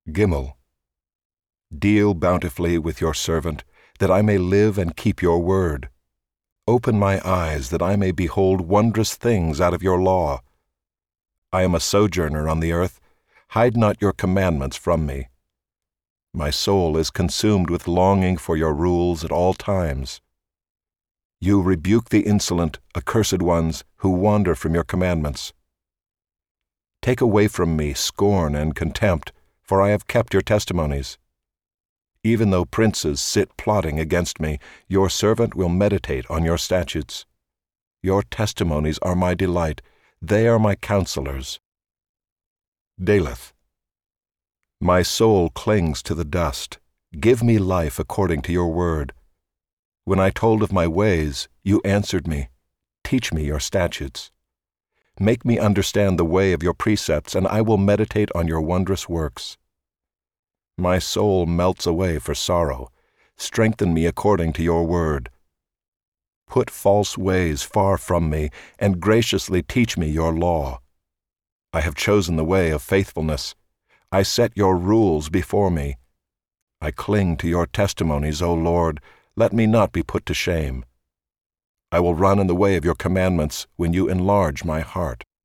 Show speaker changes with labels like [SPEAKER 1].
[SPEAKER 1] Gimel. Deal bountifully with your servant, that I may live and keep your word. Open my eyes, that I may behold wondrous things out of your law. I am a sojourner on the earth. Hide not your commandments from me. My soul is consumed with longing for your rules at all times. You rebuke the insolent, accursed ones, who wander from your commandments. Take away from me scorn and contempt, for I have kept your testimonies. Even though princes sit plotting against me, your servant will meditate on your statutes. Your testimonies are my delight, they are my counselors. Daleth. My soul clings to the dust. Give me life according to your word. When I told of my ways, you answered me. Teach me your statutes. Make me understand the way of your precepts, and I will meditate on your wondrous works. My soul melts away for sorrow. Strengthen me according to your word. Put false ways far from me, and graciously teach me your law. I have chosen the way of faithfulness. I set your rules before me. I cling to your testimonies, O Lord. Let me not be put to shame. I will run in the way of your commandments when you enlarge my heart.